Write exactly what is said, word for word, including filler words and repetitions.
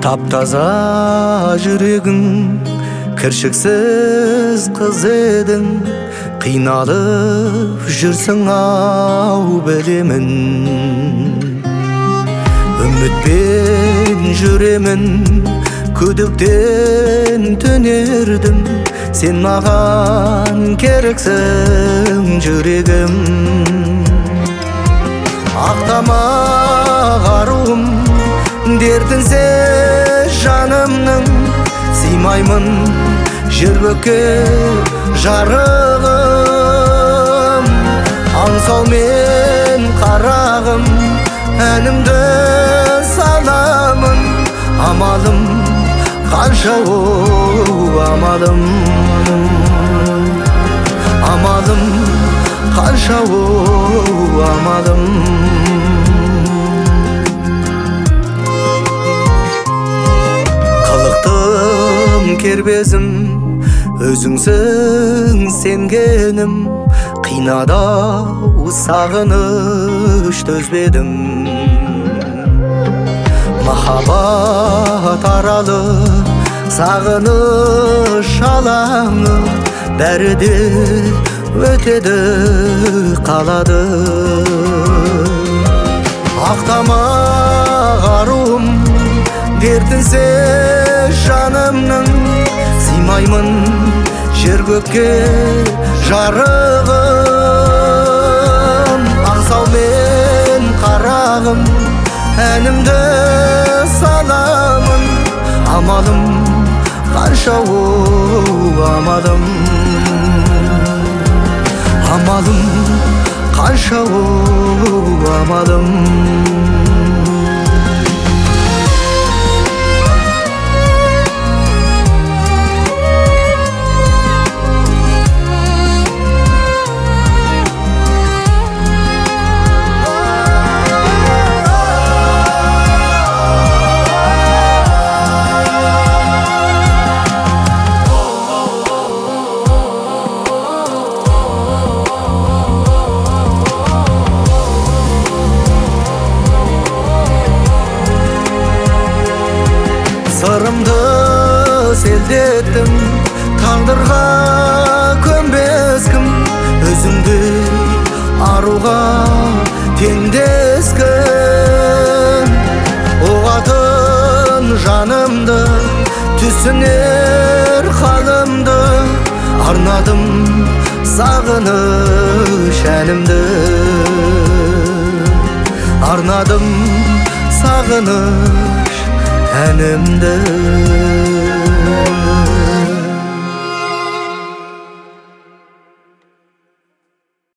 Таптаза жүрегің, кіршіксіз қыз едің, қиналып жүрсің ау білемін. Үмітпен жүремін, күдіктен түнердім, сен маған керексің жүрегім. Ақтамақ аруым, дертінсе жанымның, сыймаймын жер-көкке жарығым. Аңсау мен қарағым, әнімді саламын, амалым қанша оу амалым. Амалым қанша оу амалым. Кербезім, өзіңсің сенгенім, қинада сағыныш төзбедім. Махаббат аралы, сағыныш алаңы, бәрі де өтеді қалады. Ақтамақ аруым, дертінсе жанымның, сыймаймын жер-көкке жарығым. Аңсау мен қарағым, әнімді саламын, амалым қанша оу амалым. Амалым қанша оу амалым. Сырымды селдеттім, тағдырға көнбес кім, өзіңді аруға теңдес кім. Оғатын жанымды, түсінер қалымды, арнадым сағыныш әнімді. Арнадым сағыныш әнімді.